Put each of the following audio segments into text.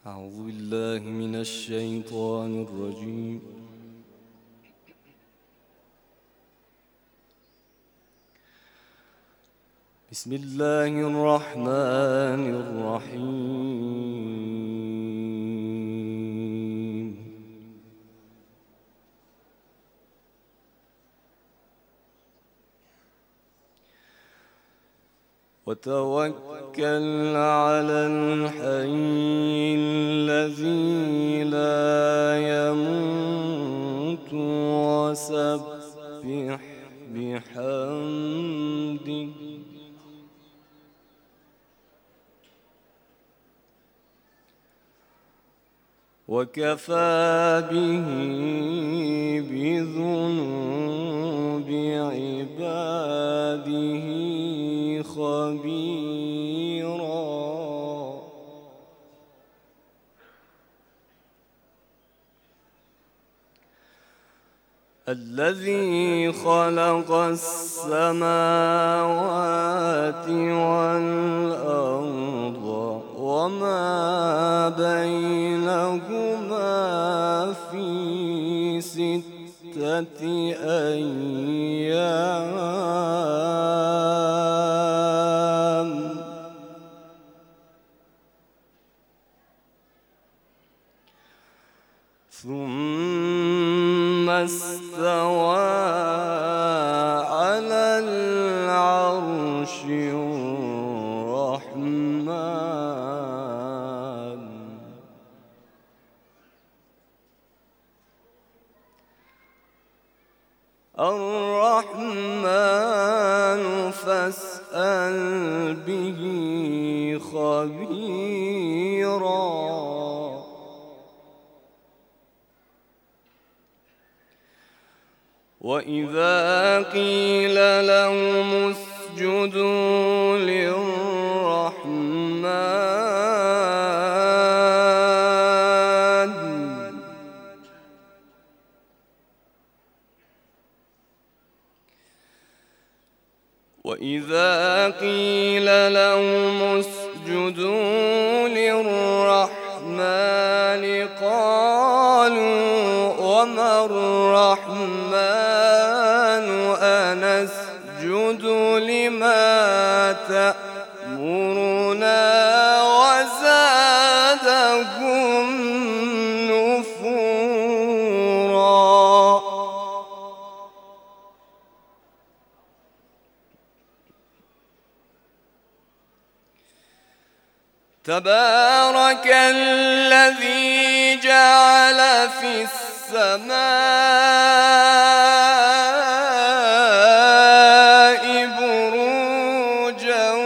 أعوذ بالله من الشيطان الرجيم. بسم الله الرحمن الرحيم. وتوكل على الحي الذي لا يموت وسبح بحمده وكفى به بذنوب عباده خبيرا. الذي خلق السماوات والأرض وما بينهما في 6 أيام ثم استوى على العرش الرحمن فاسأل به خبيرا. وإذا قيل لهم اسجدوا للرحمن قالوا وما الرحمن أنسجد لما تأمرنا وزادهم نفورا. تبارك الذي جعل في السماء بروجا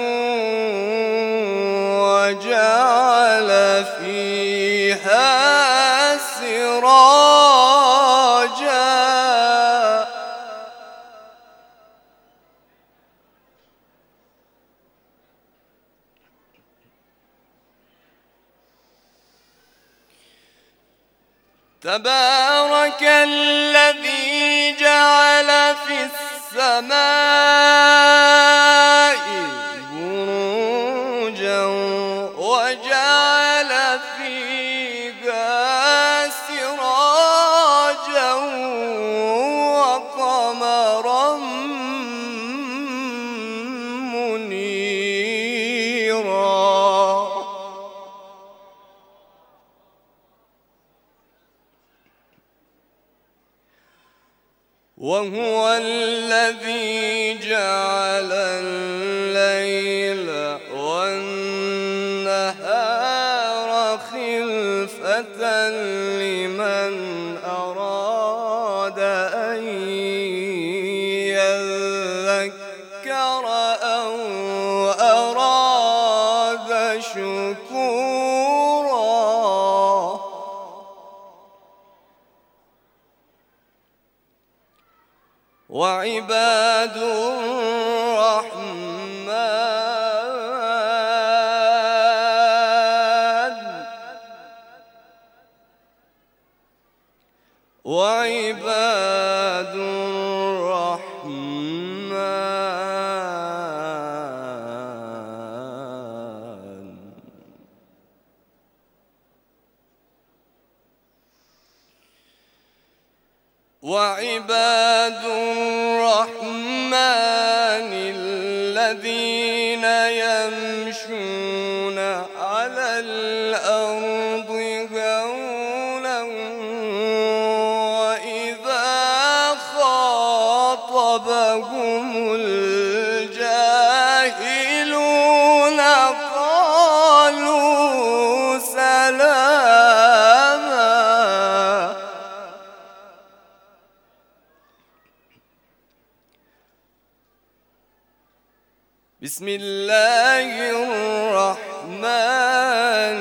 وجعل فيها سراجا تبارك الذي جعل في السماء بروجا وجعل فيها سراجا وقمرا منيرا. وهو الذي جعل الليل والنهار خلفة لمن أراد أن يذكر أو أراد شكورا. وعباد الرحمن وعباد الرحمن الذين يمشون على الأرض هونا وإذا خاطبهم الجاهلون قالوا سلاما. بسم الله الرحمن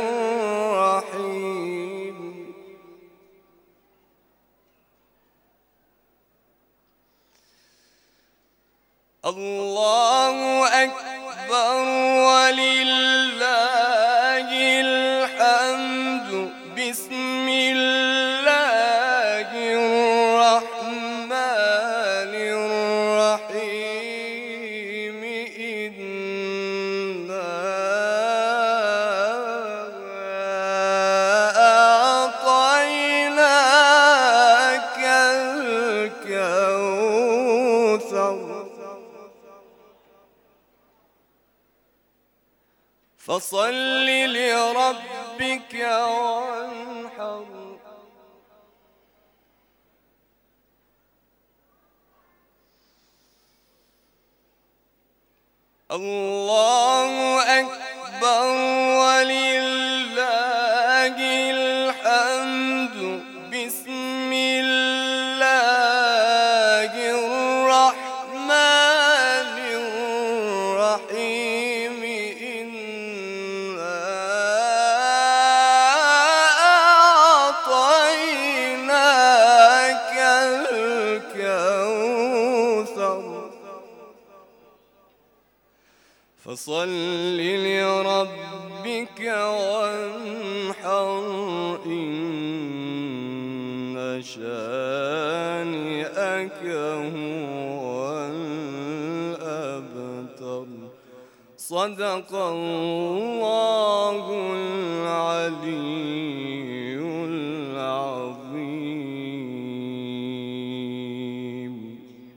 الرحيم. الله أكبر ولله الحمد. بسم الله الرحمن الرحيم. إنا أعطيناك الكوثر فصل لربك وانحر. الله أكبر ولله الحمد. بسم الله الرحمن الرحيم. إنا أعطيناك الكوثر فصل لربك وانحر. إن شانئك هو الأبتر. صدق الله العليم.